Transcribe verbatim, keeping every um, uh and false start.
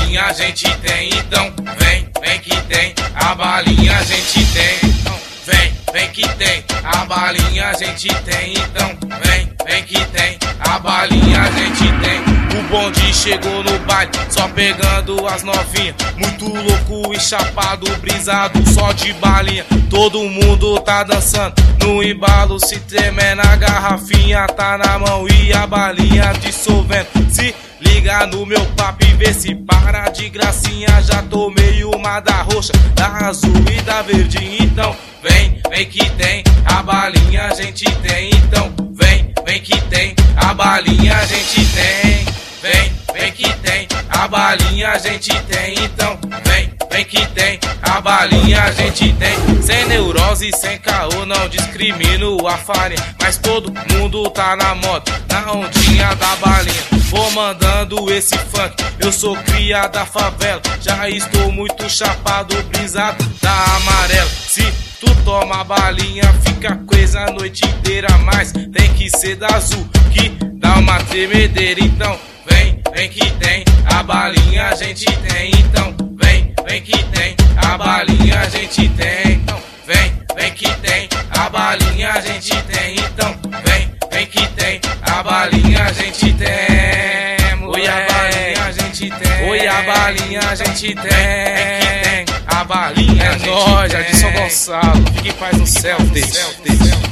balinha a gente tem, então vem, vem que tem, a balinha a gente tem, então vem, vem que tem, a balinha a gente tem, então vem, vem que tem, a balinha a gente tem. O bonde chegou no baile, só pegando as novinhas, muito louco e chapado, brisado só de balinha. Todo mundo tá dançando no embalo, se tremer na garrafinha, tá na mão e a balinha dissolvendo. Se liga no meu papo e vê se para de gracinha, já tomei uma da roxa, da azul e da verde. Então vem, vem que tem, a balinha a gente tem, então vem, vem que tem, a balinha a gente tem. Vem, vem que tem, a balinha a gente tem, então vem, vem que tem, a balinha a gente tem. Sem neurose, sem caô, não discrimino a farinha, mas todo mundo tá na moda, na ondinha da balinha. Vou mandando esse funk, eu sou cria da favela, já estou muito chapado, brisado da amarela. Se tu toma balinha, fica coisa a noite inteira, mas tem que ser da azul, que dá uma tremedeira. Então vem, vem que tem, a balinha a gente tem, então vem, vem que tem, a balinha a gente tem, então vem, vem que tem, a balinha a gente tem, então vem, vem que tem, a balinha a gente tem. Oi, a balinha a gente tem, oi, a balinha a gente tem, a balinha é nóis, de São Gonçalo, fique em paz no céu,